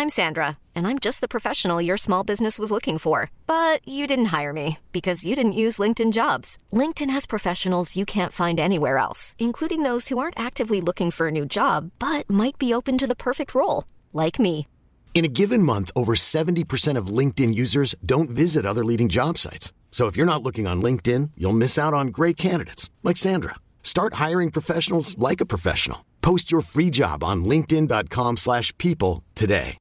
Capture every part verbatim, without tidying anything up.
I'm Sandra, and I'm just the professional your small business was looking for. But you didn't hire me because you didn't use LinkedIn Jobs. LinkedIn has professionals you can't find anywhere else, including those who aren't actively looking for a new job, but might be open to the perfect role, like me. In a given month, over seventy percent of LinkedIn users don't visit other leading job sites. So if you're not looking on LinkedIn, you'll miss out on great candidates like Sandra. Start hiring professionals like a professional. Post your free job on linkedin.com slash people today.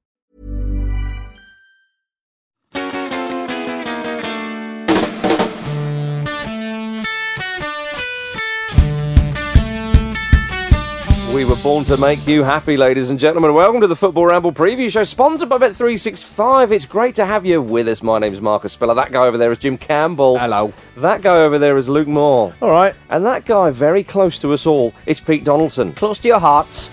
We were born to make you happy, ladies and gentlemen. Welcome to the Football Ramble preview show, sponsored by Bet three sixty-five. It's great to have you with us. My name's Marcus Speller. That guy over there is Jim Campbell. Hello. That guy over there is Luke Moore. All right. And that guy, very close to us all, it's Pete Donaldson. Close to your hearts.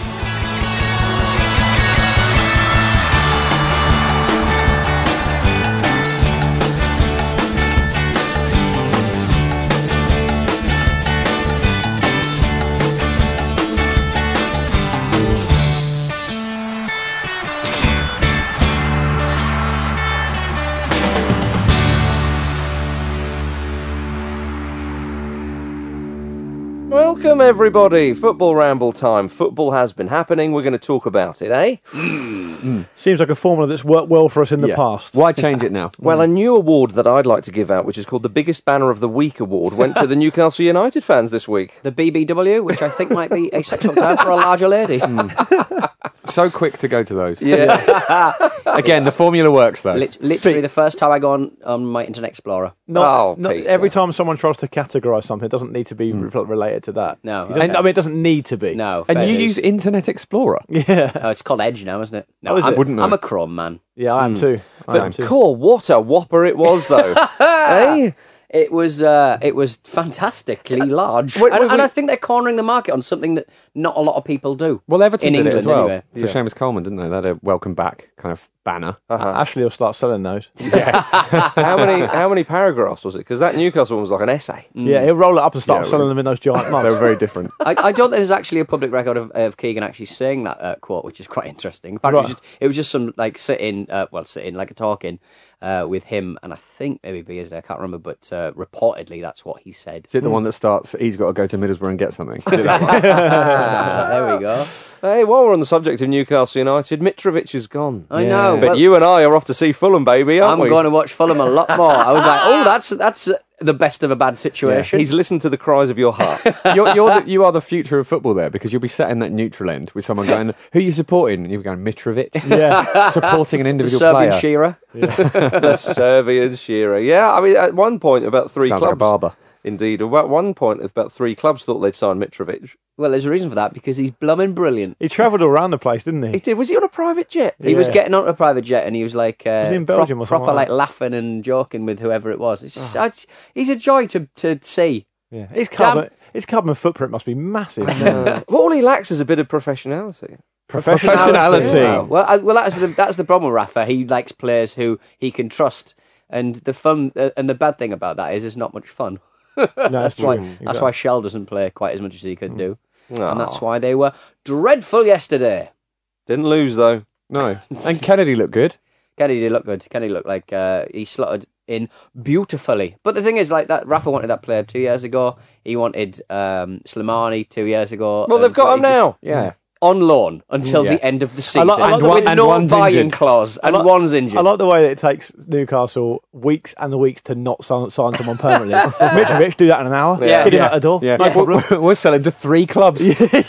Welcome, everybody. Football Ramble time. Football has been happening. We're going to talk about it, eh? Mm. Seems like a formula that's worked well for us in the Yeah. past. Why change it now? Well, a new award that I'd like to give out, which is called the Biggest Banner of the Week award, went to the Newcastle United fans this week. The B B W, which I think might be a sexual term for a larger lady. So quick to go to those. Yeah. Again, the formula works though. Lit- literally the first time I go on, on my Internet Explorer. Not, Oh, not Peter. every time someone tries to categorise something, it doesn't need to be re- related to that. No. It doesn't- Okay. I mean, it doesn't need to be. No. And fair you dues. use Internet Explorer. Yeah, Oh, it's called Edge now, isn't it? No, Oh, is I'm, it? Wouldn't know. I'm a Chrome man. yeah, I am too. I am But too. cool, what a whopper it was, though. eh? It was uh, it was fantastically large, wait, and, wait, and wait. I think they're cornering the market on something that not a lot of people do. Well, Everton in did England it as well anyway. for Seamus Coleman, didn't they? They had a welcome back kind of banner. Ashley will start selling those. How many how many paragraphs was it? Because that Newcastle one was like an essay. Yeah, he'll roll it up and start Yeah, selling right. them in those giant They mugs. were very different. I, I don't think there's actually a public record of, of Keegan actually saying that uh, quote, which is quite interesting. Apparently, Right. it, was just, it was just some like sitting, uh, well, sitting like a talking uh, with him, and I think maybe Beers, I can't remember, but uh, reportedly that's what he said. Is it the one that starts, he's got to go to Middlesbrough and get something? Is it that one? Ah, there we go. Hey, while we're on the subject of Newcastle United, Mitrovic is gone. I know. But well, you and I are off to see Fulham, baby, aren't I'm we? going to watch Fulham a lot more. I was like, oh, that's that's the best of a bad situation. He's listened to the cries of your heart. you're, you're the, you are the future of football there, because you'll be sat in that neutral end with someone going, who are you supporting? And you'll be going, Mitrovic. Yeah, Supporting an the individual Serbian player. Shearer. The Serbian Shearer. Yeah, I mean, at one point, about three Sounds like a clubs. barber. Indeed. At one point, about three clubs thought they'd sign Mitrovic. Well, there's a reason for that, because he's blooming brilliant. he travelled all around the place, didn't he? He did. Was he on a private jet? He was Yeah. getting onto a private jet, and he was like uh, Was he in Belgium or something proper like like laughing and joking with whoever it was. It's just, it's- he's a joy to to see. Yeah, his carbon, his carbon footprint must be massive. Uh, well, all he lacks is a bit of professionality. Professionality. Wow. Well, I, well, that's the that's the problem with Rafa. He likes players who he can trust, and the fun uh, and the bad thing about that is it's not much fun. No, that's That's true. why Exactly. that's why Shell doesn't play quite as much as he could do, Aw. and that's why they were dreadful yesterday. Didn't lose, though. No. And Kennedy looked good. Kennedy did look good. Kennedy looked like uh, he slotted in beautifully. But the thing is, like that, Rafa wanted that player two years ago. He wanted um, Slimani two years ago. Well, and- they've got but him he just- now. Yeah. on loan until Yeah. the end of the season. I like- I like the with way- and no one's buy-in injured. clause, and like- one's injured. I like the way that it takes Newcastle weeks and the weeks to not sign, sign someone permanently. Mitrovic, do that in an hour. Yeah. Get him Yeah. out the door. Yeah. No problem. We'll, we'll sell him to three clubs.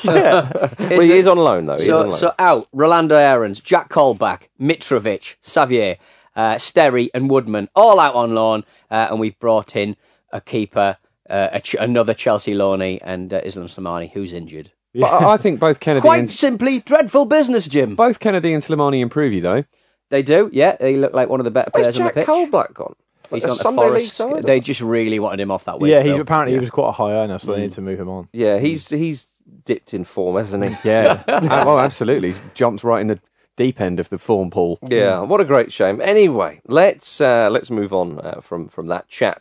Well, he is on loan, though. He is on So, loan. so out, Rolando Aarons, Jack Colback, Mitrovic, Xavier, uh, Sterry and Woodman, all out on loan, uh, and we've brought in a keeper, uh, a ch- another Chelsea loanee, and uh, Islam Slimani, who's injured. But I I think both Kennedy Quite and simply, dreadful business, Jim. both Kennedy and Slimani improve you though. They do, yeah. They look like one of the better Where's players on the Jack pitch. Colback gone? He's A gone to Sunday League Forest. side? They just really wanted him off that week. Yeah, he's though. apparently he was quite a high earner, so they need to move him on. Yeah, he's he's dipped in form, hasn't he? Yeah. Uh, well, absolutely. He's jumped right in the deep end of the form pool. Yeah, what a great shame. Anyway, let's uh, let's move on uh, from from that chat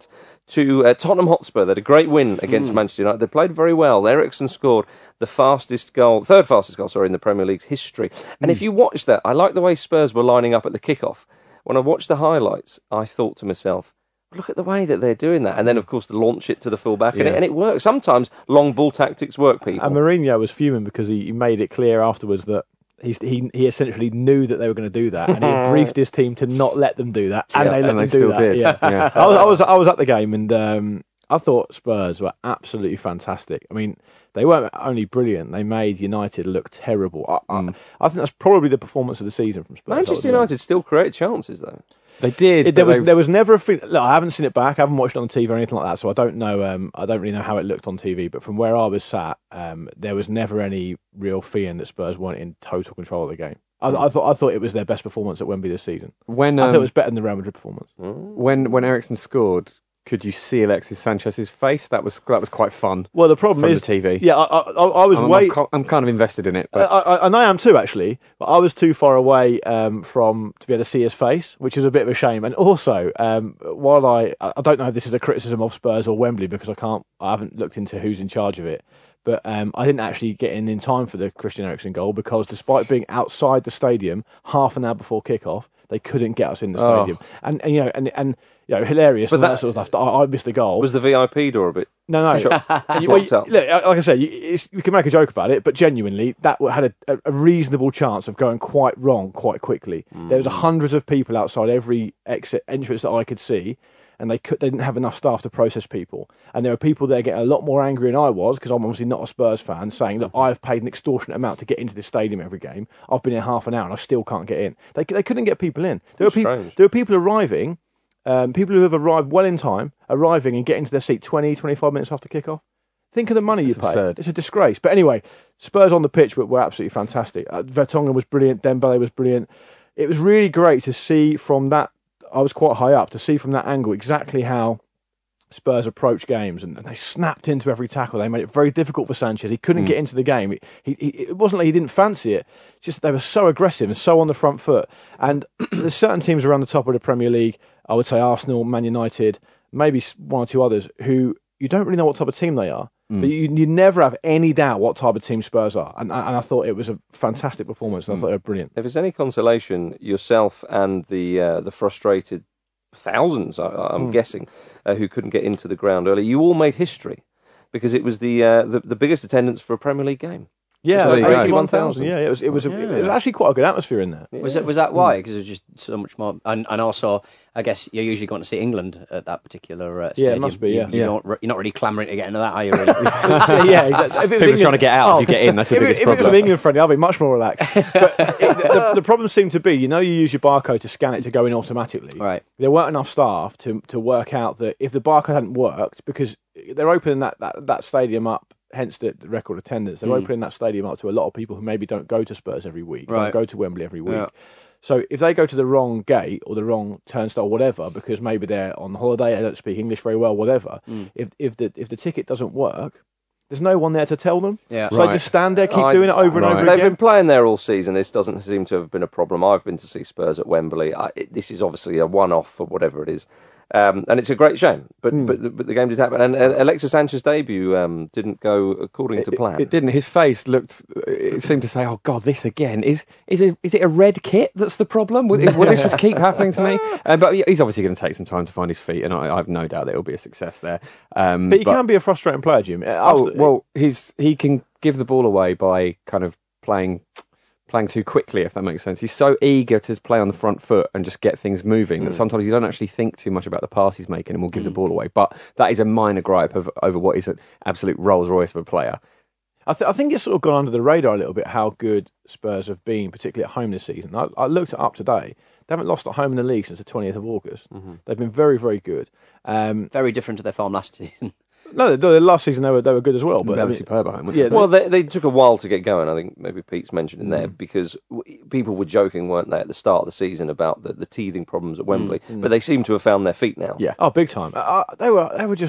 to uh, Tottenham Hotspur. They had a great win against mm. Manchester United. They played very well. Eriksen scored the fastest goal, third fastest goal, sorry, in the Premier League's history. And mm. if you watch that, I like the way Spurs were lining up at the kickoff. When I watched the highlights, I thought to myself, look at the way that they're doing that. And then, of course, to launch it to the full-back. Yeah. And, it, and it works. Sometimes long ball tactics work, people. And Mourinho was fuming because he, he made it clear afterwards that He's, he he essentially knew that they were going to do that, and he briefed his team to not let them do that, and yeah, they let and them they do still that. Did. Yeah. yeah. I was I was I was at the game, and um, I thought Spurs were absolutely fantastic. I mean, they weren't only brilliant; they made United look terrible. I, mm. I, I think that's probably the performance of the season from Spurs. Manchester United still created chances, though. They did. It, there was there was never a thing. Look, I haven't seen it back. I haven't watched it on T V or anything like that, so I don't know. Um, I don't really know how it looked on T V. But from where I was sat, um, there was never any real feeling that Spurs weren't in total control of the game. I, I thought I thought it was their best performance at Wembley this season. When um, I thought it um, was better than the Real Madrid performance. When when Eriksen scored, could you see Alexis Sanchez's face? That was that was quite fun. Well, the problem from is the T V. Yeah, I, I, I was I'm, way. I'm, I'm kind of invested in it, but I, I, and I am too, actually. But I was too far away um, from to be able to see his face, which is a bit of a shame. And also, um, while I I don't know if this is a criticism of Spurs or Wembley because I can't, I haven't looked into who's in charge of it. But um, I didn't actually get in in time for the Christian Eriksen goal because despite being outside the stadium half an hour before kickoff, they couldn't get us in the stadium. Oh. And, and you know, and and you know, hilarious. But that, that sort of stuff. I, I missed the goal. Was the V I P door a bit? No, no. Sure. you, well, you, look, like I said, you, it's, you can make a joke about it, but genuinely, that had a, a reasonable chance of going quite wrong quite quickly. Mm. There was hundreds of people outside every exit entrance that I could see. And they could, they didn't have enough staff to process people. And there were people there getting a lot more angry than I was, because I'm obviously not a Spurs fan, saying that I've paid an extortionate amount to get into this stadium every game. I've been here half an hour and I still can't get in. They they couldn't get people in. There were people, there were people arriving, um, people who have arrived well in time, arriving and getting to their seat twenty, twenty-five minutes after kickoff. Think of the money That's you pay. Absurd. It's a disgrace. But anyway, Spurs on the pitch were, were absolutely fantastic. Uh, Vertonghen was brilliant. Dembele was brilliant. It was really great to see from that. I was quite high up to see from that angle exactly how Spurs approach games, and, and they snapped into every tackle. They made it very difficult for Sanchez. He couldn't mm. get into the game. He, he, it wasn't like he didn't fancy it. It's just they were so aggressive and so on the front foot. And there's certain teams around the top of the Premier League, I would say Arsenal, Man United, maybe one or two others, who you don't really know what type of team they are. Mm. But you, you never have any doubt what type of team Spurs are. And, and I thought it was a fantastic performance, and I mm. thought they were brilliant. If there's any consolation, yourself and the uh, the frustrated thousands, I, I'm mm. guessing, uh, who couldn't get into the ground early, you all made history because it was the uh, the, the biggest attendance for a Premier League game. Yeah, eighty-one thousand. Yeah, it was. It was. A, yeah. It was actually quite a good atmosphere in there. Yeah. Was it? Was that why? Because it was just so much more. And, and also, I guess you're usually going to see England at that particular uh, stadium. Yeah, it must be. Yeah, you, you yeah. Don't, you're not really clamouring to get into that, are you? Really? yeah, exactly. If People England, trying to get out. Oh, if you get in, that's the if biggest it, problem. If it was an England friendly, I'll be much more relaxed. But it, the, the problem seemed to be, you know, you use your barcode to scan it to go in automatically. Right. There weren't enough staff to to work out that if the barcode hadn't worked, because they're opening that that, that stadium up. Hence the record attendance. They're mm. opening that stadium up to a lot of people who maybe don't go to Spurs every week, right. don't go to Wembley every week. Yeah. So if they go to the wrong gate or the wrong turnstile, whatever, because maybe they're on holiday, they don't speak English very well, whatever. Mm. If if the if the ticket doesn't work, there's no one there to tell them. Yeah. So right. they just stand there, keep I, doing it over and right. over They've again. been playing there all season. This doesn't seem to have been a problem. I've been to see Spurs at Wembley. I, it, this is obviously a one-off for whatever it is. Um, and it's a great shame, but mm. but, the, but the game did happen. And uh, Alexis Sanchez's debut um, didn't go according to plan. It, it didn't. His face looked. It seemed to say, "Oh God, this again is is it, is it a red kit that's the problem? Will, will this just keep happening to me?" Uh, but he's obviously going to take some time to find his feet, and I, I have no doubt that it'll be a success there. Um, but he but, can be a frustrating player, Jim. Oh well, he's he can give the ball away by kind of playing. playing too quickly, if that makes sense. He's so eager to play on the front foot and just get things moving mm. that sometimes you don't actually think too much about the pass he's making and will give mm. the ball away. But that is a minor gripe of, over what is an absolute Rolls Royce of a player. I, th- I think it's sort of gone under the radar a little bit how good Spurs have been, particularly at home this season. I, I looked it up today. They haven't lost at home in the league since the twentieth of August. Mm-hmm. They've been very, very good. Um, very different to their form last season. No, the last season they were they were good as well. But they were I mean, superb at home. Yeah, well, they, they took a while to get going. I think maybe Pete's mentioned in there mm. because w- people were joking, weren't they, at the start of the season about the, the teething problems at Wembley. Mm. But they seem to have found their feet now. Yeah, oh, big time. Uh, they were they were just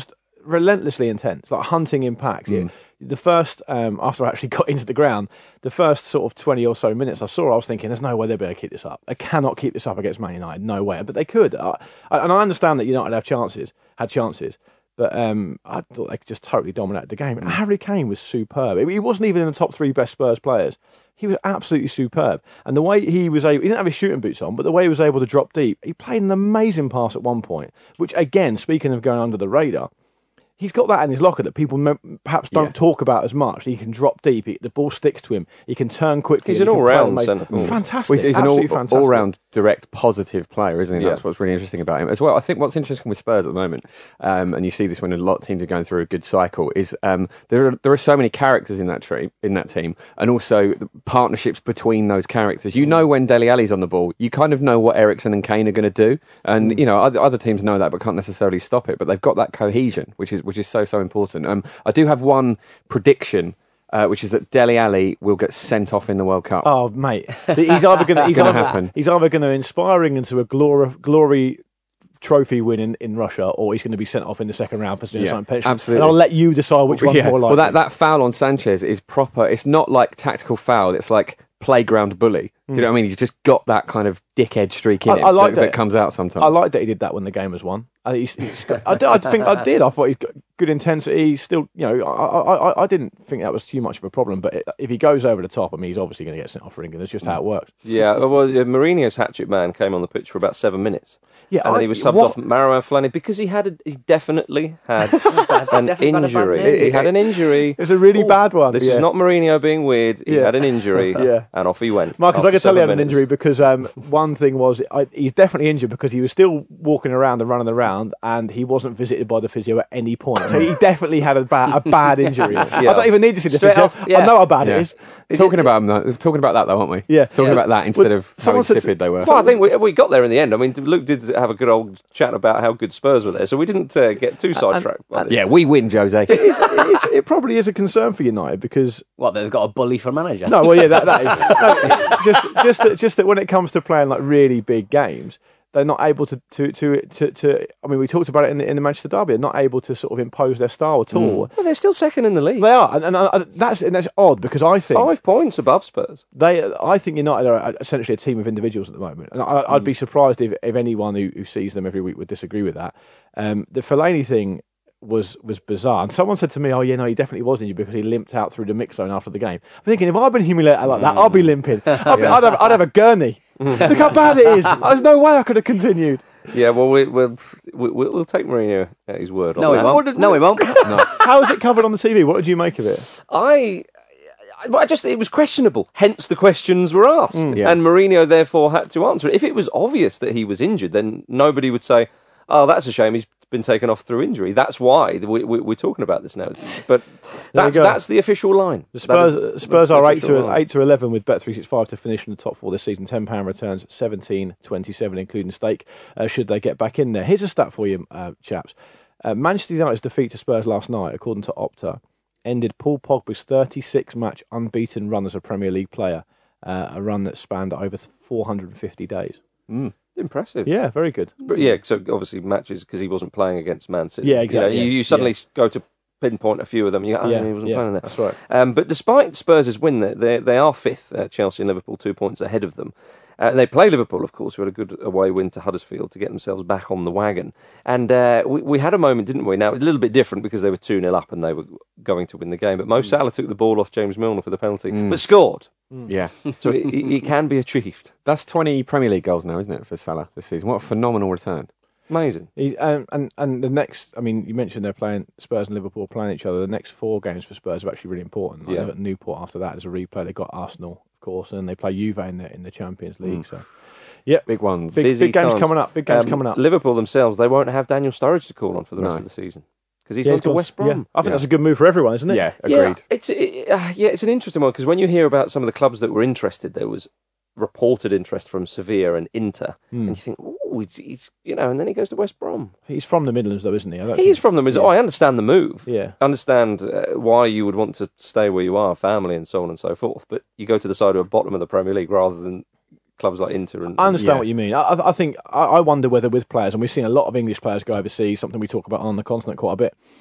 relentlessly intense, like hunting in packs. Mm. It, the first, um, after I actually got into the ground, the first sort of twenty or so minutes I saw, I was thinking, there's no way they'll be able to keep this up. They cannot keep this up against Man United, no way. But they could. I, I, and I understand that United have chances, had chances. But um, I thought they just totally dominated the game. And Harry Kane was superb. He wasn't even in the top three best Spurs players. He was absolutely superb. And the way he was able, he didn't have his shooting boots on, but the way he was able to drop deep, he played an amazing pass at one point, which again, speaking of going under the radar, he's got that in his locker that people m- perhaps don't yeah. talk about as much. He can drop deep. He, the ball sticks to him. He can turn quickly. He's an all-round centre forward. Fantastic. Well, he's an Absolutely all, fantastic. all-round, direct, positive player, isn't he? Yeah. That's what's really interesting about him as well. I think what's interesting with Spurs at the moment, um, and you see this when a lot of teams are going through a good cycle, is um, there are there are so many characters in that tree, in that team, and also the partnerships between those characters. You know when Dele Alli's on the ball, you kind of know what Eriksen and Kane are going to do, and you know other, other teams know that but can't necessarily stop it. But they've got that cohesion, which is which is so so important. Um, I do have one prediction, uh, which is that Dele Alli will get sent off in the World Cup. Oh, mate, he's either going to he's gonna either, happen. He's either going to inspire England to a glory glory trophy win in, in Russia, or he's going to be sent off in the second round for doing Yeah, something pension. absolutely. And I'll let you decide which one's yeah. more likely. Well, that, that foul on Sanchez is proper. It's not like tactical foul. It's like playground bully. Do you know what I mean? He's just got that kind of dickhead streak in I- him I like that, that. that comes out sometimes. I like that he did that when the game was won. I, he's, he's got, I, did- I think I did. I thought he's got good intensity. Still, you know, I, I, I didn't think that was too much of a problem. But if he goes over the top, I mean, he's obviously going to get sent off for England. That's just how it works. Yeah, well, uh, Mourinho's hat-trick man came on the pitch for about seven minutes. Yeah, and I- then he was subbed what- off Marouane Fellaini because he had a, he definitely had an Definitely had a bad injury. knee. He had an injury. It's a really bad one. This yeah. is not Mourinho being weird. He Yeah. had an injury, Yeah. and off he went. Marcus, I after can tell he had seven an minutes. injury because um, one thing was I, he's definitely injured because he was still walking around and running around, and he wasn't visited by the physio at any point. So he definitely had a bad a bad injury. I don't even need to see the Straight physio. off, yeah. I know how bad Yeah. it is. Talking about him, though, talking about that though, aren't we? Yeah. Talking Yeah. about that instead Well, of how someone said- insipid they were. Well, I think we, we got there in the end. I mean, Luke did have a good old chat about how good Spurs were there, so we didn't uh, get too sidetracked. by this. Yeah, we win, Jose. It, is, it, is, it probably is a concern for United because What, they've got a bully for manager? no, well, yeah, that, that is no, just just that, just that when it comes to playing like really big games, they're not able to to to to. to I mean, we talked about it in the in the Manchester derby. They're not able to sort of impose their style at all. Well, they're still second in the league. They are, and, and uh, that's and that's odd because I think Five points above Spurs. they. I think United are essentially a team of individuals at the moment, and I, I'd be surprised if, if anyone who, who sees them every week would disagree with that. Um, the Fellaini thing was was bizarre, and someone said to me, "Oh, yeah, no, he definitely was injured because he limped out through the mix zone after the game." I'm thinking, if I'd been humiliated like that, I'd be limping. I'd, be, I'd, have, I'd have a gurney. Look how bad it is. There's no way I could have continued. Yeah, well, we, we'll, we, we'll take Mourinho at his word on No, that. he won't. What did- No, he won't. No. How was it covered on the T V? What did you make of it? I, I, I just it was questionable. Hence, the questions were asked, Yeah. and Mourinho therefore had to answer it. If it was obvious that he was injured, then nobody would say, "Oh, that's a shame. He's been taken off through injury." That's why we, we, we're talking about this now. But that's go. that's the official line. The That Spurs, is- Spurs that's the are eight official to line. eight to eleven with Bet three sixty-five to finish in the top four this season. Ten pound returns, seventeen twenty-seven including stake. Uh, should they get back in there? Here's a stat for you, uh, chaps. Uh, Manchester United's defeat to Spurs last night, according to Opta, ended Paul Pogba's thirty-six match unbeaten run as a Premier League player. Uh, a run that spanned over four hundred fifty days. Impressive. Yeah, very good. But yeah, so obviously matches because he wasn't playing against Man City. Yeah, exactly, You, know, you, yeah, you suddenly yeah. go to pinpoint a few of them. You go, oh, Yeah, he wasn't yeah, playing there. that's right. Um, but despite Spurs' win, they they they are fifth. Uh, Chelsea and Liverpool two points ahead of them. Uh, they play Liverpool, of course, who had a good away win to Huddersfield to get themselves back on the wagon. And uh, we, we had a moment, didn't we? Now, a little bit different because they were two nil up and they were going to win the game. But Mo Salah took the ball off James Milner for the penalty, but scored. Yeah. So it, it, it can be achieved. That's twenty Premier League goals now, isn't it, for Salah this season? What a phenomenal return. Amazing. He, um, and and the next, I mean, you mentioned they're playing Spurs and Liverpool playing each other. The next four games for Spurs are actually really important. Like Yeah. they've got Newport after that as a replay. They got Arsenal, of course, and then they play Juve in the in the Champions League. So, yeah, Big ones. big, Busy big games times. coming up. Big games Um, coming up. Liverpool themselves, they won't have Daniel Sturridge to call on for the rest No. of the season because he's Yeah, gone of to course. West Brom. Yeah. I think Yeah. that's a good move for everyone, isn't it? Yeah, Yeah, agreed. it's it, uh, yeah, it's an interesting one because when you hear about some of the clubs that were interested, there was reported interest from Sevilla and Inter, Hmm. and you think, oh, he's, he's you know, and then he goes to West Brom. He's from the Midlands, though, isn't he? I don't He think- is from them. Yeah. Oh, I understand the move. Yeah. Understand uh, why you would want to stay where you are, family and so on and so forth. But you go to the side of the bottom of the Premier League rather than clubs like Inter. And I understand Yeah. what you mean. I, I I think I, I wonder whether with players, and we've seen a lot of English players go overseas, something we talk about on the continent quite a bit.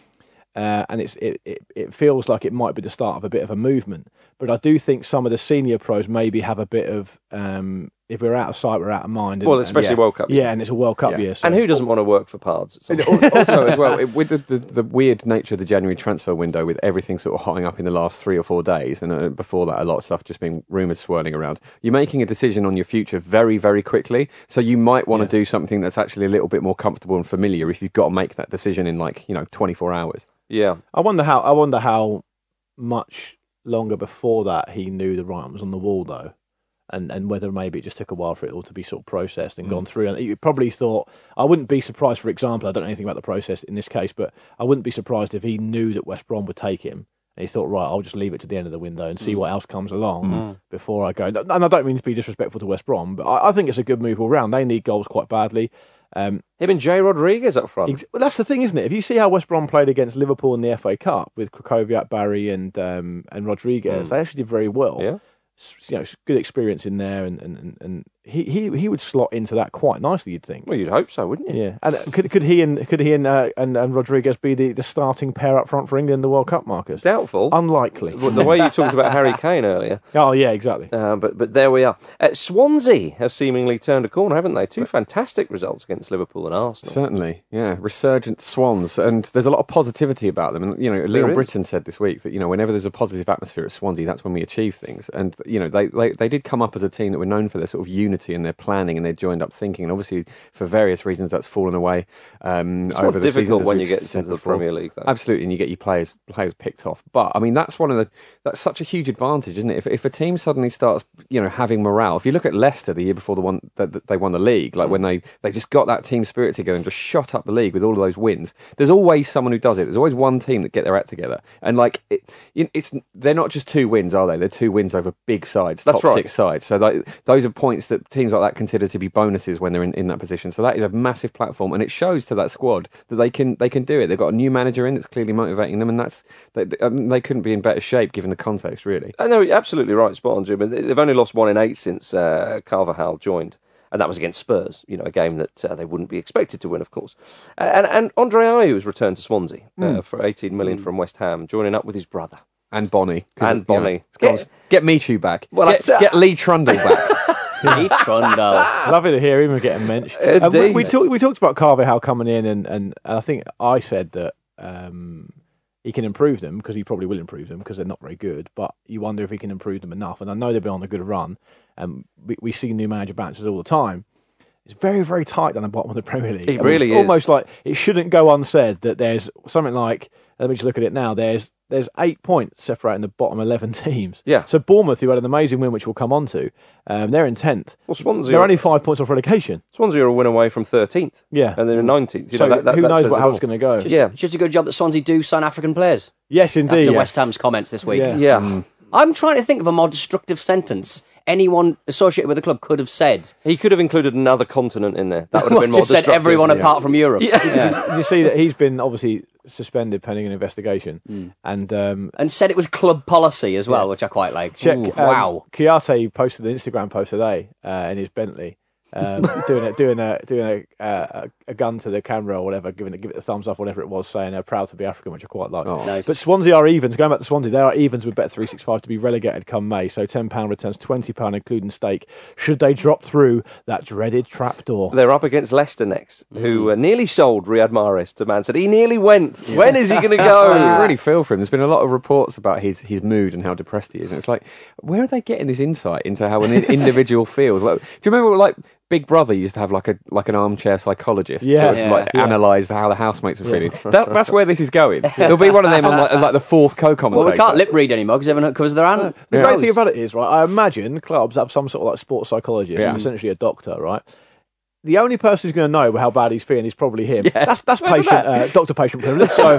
Uh, and it's it, it, it feels like it might be the start of a bit of a movement. But I do think some of the senior pros maybe have a bit of, um, if we're out of sight, we're out of mind. And, Well, especially and, World Cup year. Yeah, and it's a World Cup Yeah. year. So. And who doesn't want to work for Pards? at some And point? al- also, as well, it- with the, the, the weird nature of the January transfer window, with everything sort of hotting up in the last three or four days, and uh, before that, a lot of stuff just being rumours swirling around, you're making a decision on your future very, very quickly. So you might want to Yeah. do something that's actually a little bit more comfortable and familiar if you've got to make that decision in, like, you know, twenty-four hours. Yeah. I wonder how. I wonder how much longer before that he knew the writing was on the wall, though, and and whether maybe it just took a while for it all to be sort of processed and Mm. gone through. And he probably thought. I wouldn't be surprised. For example, I don't know anything about the process in this case, but I wouldn't be surprised if he knew that West Brom would take him. And he thought, right, I'll just leave it to the end of the window and see what else comes along before I go. And I don't mean to be disrespectful to West Brom, but I, I think it's a good move all round. They need goals quite badly. Um, Him and Jay Rodriguez up front. Ex- well, that's the thing, isn't it? If you see how West Brom played against Liverpool in the F A Cup with Krakowiak, Barry, and um, and Rodriguez, Mm. they actually did very well. Yeah. S- You know, it's good experience in there, and, and, and, and he, he he would slot into that quite nicely, you'd think. Well, you'd hope so, wouldn't you? Yeah, and uh, could could he and could he and uh, and, and Rodriguez be the, the starting pair up front for England in the World Cup, Marcus? Doubtful. Unlikely. Well, the way you talked about Harry Kane earlier. Oh yeah, exactly. Uh, but but there we are. Uh, Swansea have seemingly turned a corner, haven't they? Two fantastic results against Liverpool and Arsenal. Certainly, yeah. Resurgent Swans, and there's a lot of positivity about them. And you know, Leon is. Britton said this week that you know whenever there's a positive atmosphere at Swansea, that's when we achieve things. And you know, they they, they did come up as a team that were known for their sort of unity and their planning and their joined up thinking. And obviously, for various reasons, that's fallen away. Um, It's over more the seasons, difficult as when we've you get said into the before. Premier League, though. Absolutely, and you get your players players picked off. But I mean, that's one of the that's such a huge advantage, isn't it? If if a team suddenly starts, you know, having morale. If you look at Leicester the year before the one that that they won the league, like when they they just got that team spirit together and just shot up the league with all of those wins. There's always someone who does it. There's always one team that get their act together, and like it, it's they're not just two wins, are they? They're two wins over big sides, That's top right. six sides. So that, those are points that teams like that consider to be bonuses when they're in, in that position. So that is a massive platform, and it shows to that squad that they can they can do it. They've got a new manager in that's clearly motivating them, and that's they, they, I mean, they couldn't be in better shape given the context, really. I know, you're absolutely right, spot on, Jim. And They've only lost one in eight since uh, Carvajal joined. And that was against Spurs, you know, a game that uh, they wouldn't be expected to win, of course. Uh, and and Andre Ayew has returned to Swansea uh, for eighteen million from West Ham, joining up with his brother. And Bonnie. 'Cause, And you know, Bonnie. get, Get- get Michu back. Well, get, that's, uh, get Lee Trundle back. Pete Trundle. Lovely to hear him getting mentioned. Um, we, Indeed. we, talk, we talked about Carvajal coming in, and, and I think I said that um, he can improve them because he probably will improve them because they're not very good. But you wonder if he can improve them enough. And I know they've been on a good run, and we, we see new manager bounces all the time. It's very, very tight down the bottom of the Premier League. It I mean, really it's is. almost like it shouldn't go unsaid that there's something like. Let me just look at it now. There's there's eight points separating the bottom eleven teams. Yeah. So Bournemouth, who had an amazing win, which we'll come on to, um, they're in tenth. Well, Swansea They're are- only five points off relegation. Swansea are a win away from thirteenth. Yeah. And they're in nineteenth. You So know, that, that, who that knows says what, it how all. it's going to go? Just, Yeah. just a good job that Swansea do sign African players. Yes, indeed. After yes. West Ham's comments this week. Yeah. Yeah. I'm trying to think of a more destructive sentence anyone associated with the club could have said. He could have included another continent in there. That would have been more Just said destructive. everyone Yeah. apart from Europe. Yeah. Did you see that he's been obviously suspended pending an investigation? Hmm. And um, And said it was club policy as well, Yeah. which I quite like. check. Ooh, um, wow. Chiarte posted an Instagram post today uh, in his Bentley, um, doing a doing a doing a, uh, a gun to the camera or whatever, giving it give it a thumbs up, whatever it was, saying they're proud to be African, which I quite like. Oh. Nice. But Swansea are evens. Going back to Swansea, they are evens with Bet three sixty-five to be relegated come May. So ten pounds returns twenty pounds, including stake, should they drop through that dreaded trapdoor. They're up against Leicester next, who uh, nearly sold Riyad Mahrez to Man City. He nearly went. When is he going to go? Well, you really feel for him. There's been a lot of reports about his, his mood and how depressed he is. And it's like, where are they getting this insight into how an individual feels? Like, do you remember, like, Big Brother used to have like a like an armchair psychologist Yeah. who would, Yeah. like Yeah. analyse how the housemates were feeling? That, that's where this is going. There'll be one of them on like, like the fourth co-commentator. Well, we can't lip read anymore because everyone covers their hand. The Yeah. great thing about it is, right, I imagine clubs have some sort of like sports psychologist, Yeah. who's essentially a doctor, right? The only person who's going to know how bad he's feeling is probably him. That's that's patient, uh, doctor-patient privilege. So,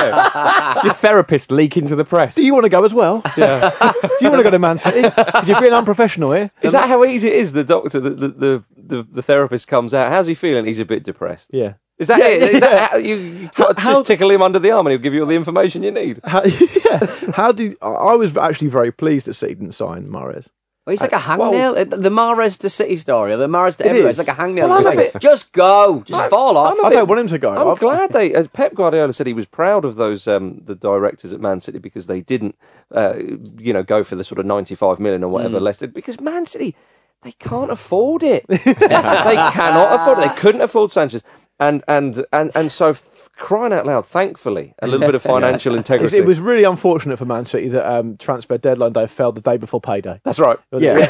Your therapist leak into the press. do you want to go as well? Yeah. Do you want to go to Man City? Because you're being unprofessional here. Is that how easy it is? The doctor, the the, the, the, the therapist comes out. How's he feeling? He's a bit depressed. Yeah. Is that Yeah, it? Is yeah. that how you, you got to How- just tickle him under the arm and he'll give you all the information you need? How, yeah. How do I I was actually very pleased that City didn't sign Mahrez. Well, he's like a well- hangnail. Uh, the Mahrez to City story, or the Mahrez to It everywhere. is. It's like a hangnail. Well, I'm It's a like, bit- just go, just fall off. I don't want him to go. I'm I've- glad they, as Pep Guardiola said, he was proud of those um, the directors at Man City because they didn't, uh, you know, go for the sort of ninety-five million or whatever less. Because Man City, they can't afford it. They cannot afford it. They couldn't afford Sanchez, and and and and so. F- Crying out loud, thankfully, a little bit of financial It's- integrity. It was really unfortunate for Man City that um, transfer deadline day fell the day before payday. That's right. Yeah.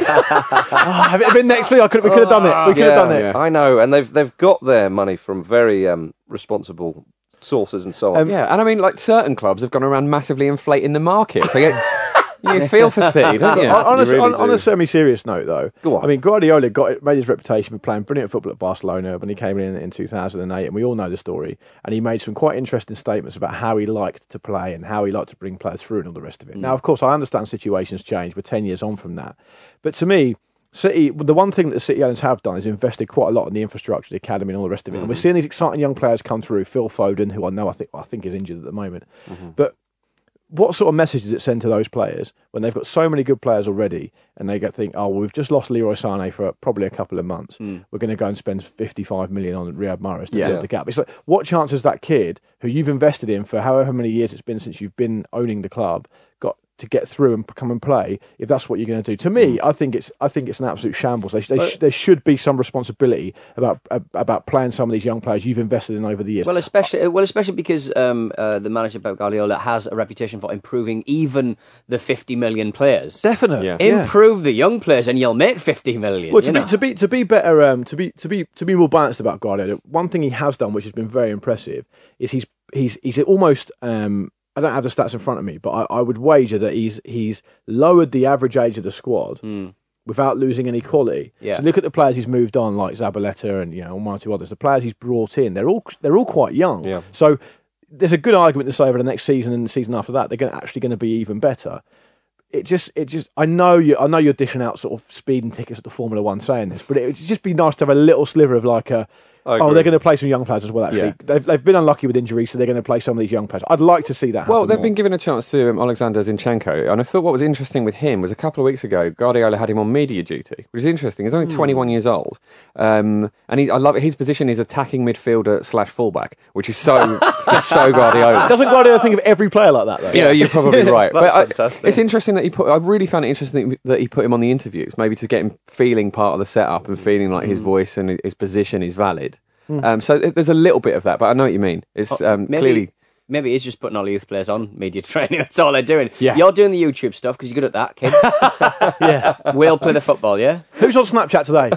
oh, have it been next week? I could, we could have done it. We could have done it. I know, and they've they've got their money from very um, responsible sources and so on. Um, Yeah, and I mean, like certain clubs have gone around massively inflating the market. So you, you feel for City, don't you? On, on, You a, really on, on do. a semi-serious note, though, Go on. I mean, Guardiola got made his reputation for playing brilliant football at Barcelona when he came in in two thousand eight, and we all know the story. And he made some quite interesting statements about how he liked to play and how he liked to bring players through and all the rest of it. Now, of course, I understand situations change. We're ten years on from that, but to me, City, the one thing that the City owners have done is invested quite a lot in the infrastructure, the academy, and all the rest of it. And we're seeing these exciting young players come through. Phil Foden, who I know I think I think is injured at the moment, but what sort of message does it send to those players when they've got so many good players already and they get think, oh, well, we've just lost Leroy Sané for probably a couple of months. Mm. We're going to go and spend fifty-five million on Riyad Mahrez to Yeah. fill the gap. It's like, what chance has that kid who you've invested in for however many years it's been since you've been owning the club got to get through and come and play if that's what you're going to do? To me, I think it's I think it's an absolute shambles. They, they sh- there should be some responsibility about about playing some of these young players you've invested in over the years. Well, especially well, especially because um, uh, the manager Pep Guardiola has a reputation for improving even the fifty million players. Definite. Yeah. Improve the young players, and you'll make fifty million. Well, to you be, know? to be to be better, um, to be to be to be more balanced about Guardiola, one thing he has done, which has been very impressive, is he's he's he's almost. Um, I don't have the stats in front of me, but I, I would wager that he's he's lowered the average age of the squad without losing any quality. Yeah. So look at the players he's moved on, like Zabaleta and you know one or two others. The players he's brought in, they're all they're all quite young. Yeah. So there's a good argument to say over the next season and the season after that they're going to, actually going to be even better. It just, it just. I know you. I know you're dishing out sort of speeding tickets at the Formula One saying this, but it would just be nice to have a little sliver of like a. I Oh, agree. they're going to play some young players as well. Actually, Yeah. they've they've been unlucky with injuries, so they're going to play some of these young players. I'd like to see that happen. Well, they've more. been given a chance to um, Alexander Zinchenko, and I thought what was interesting with him was a couple of weeks ago, Guardiola had him on media duty, which is interesting. He's only twenty-one years old, um, and he, I love it. His position is attacking midfielder slash fullback, which is so so Guardiola. Doesn't Guardiola think of every player like that though? Yeah, you're probably right. but I, fantastic. it's interesting that he put. I really found it interesting that he put him on the interviews, maybe to get him feeling part of the setup and feeling like his voice and his position is valid. Um, so there's a little bit of that, but I know what you mean. It's um, maybe, clearly. Maybe it's just putting all the youth players on media training. That's all they're doing. Yeah. You're doing the YouTube stuff because you're good at that, kids. yeah. We'll play the football, yeah? Who's on Snapchat today?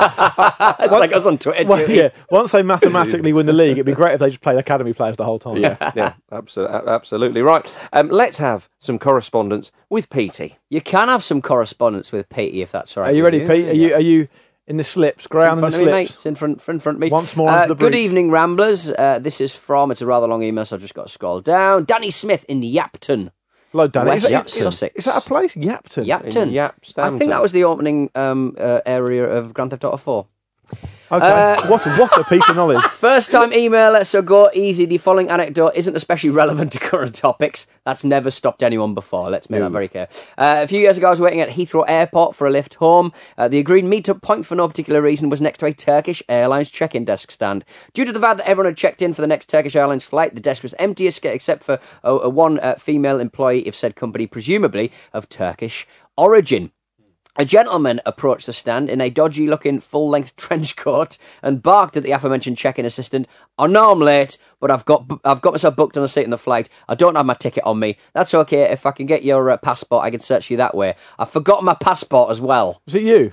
It's like us on Twitter. Well, Jimmy. yeah. Once they mathematically win the league, it'd be great if they just played academy players the whole time. Yeah, yeah, absolutely, absolutely right. Um, let's have some correspondence with Petey. You can have some correspondence with Petey if that's all right. Are you with ready, Pete? Are you are you in the slips? Ground in in the front of me, mate. slips. It's in front, in front of me. Once more Uh, into the good brief. evening, Ramblers. Uh, this is from, it's a rather long email, so I've just got to scroll down. Danny Smith in Yapton. Hello, Danny. West Is, that- Yapton. Sussex. is that a place? Yapton. Yapton. In Yap I Stanton. think that was the opening um, uh, area of Grand Theft Auto four. Okay. Uh, what a, what a piece of knowledge. First time emailer, so go easy. The following anecdote isn't especially relevant to current topics. That's never stopped anyone before. Let's make that very clear. Uh, a few years ago, I was waiting at Heathrow Airport for a lift home. Uh, the agreed meet-up point for no particular reason was next to a Turkish Airlines check-in desk stand. Due to the fact that everyone had checked in for the next Turkish Airlines flight, the desk was empty except for a, a one uh, female employee of said company, presumably of Turkish origin. A gentleman approached the stand in a dodgy-looking full-length trench coat and barked at the aforementioned check-in assistant. "I know I'm late, but I've got I've got myself booked on a seat in the flight. I don't have my ticket on me. That's okay. If I can get your uh, passport, I can search you that way. I've forgotten my passport as well." Was it you?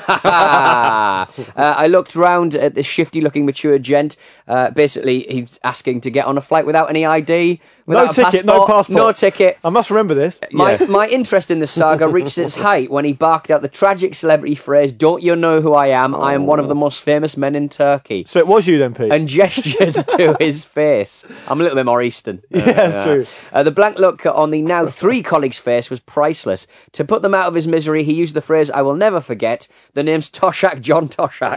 uh, I looked round at this shifty-looking mature gent. Uh, basically, he's asking to get on a flight without any I D, without No a ticket, no passport. no ticket. I must remember this. My my interest in this saga reached its height when he barked out the tragic celebrity phrase, "Don't you know who I am? I am one of the most famous men in Turkey," So it was you then, Pete? and gestured to his face. I'm a little bit more Eastern. Yeah, that's true. Uh, the blank look on the now three colleagues' face was priceless. To put them out of his misery, he used the phrase I will never forget. The name's Toshak John Toshak.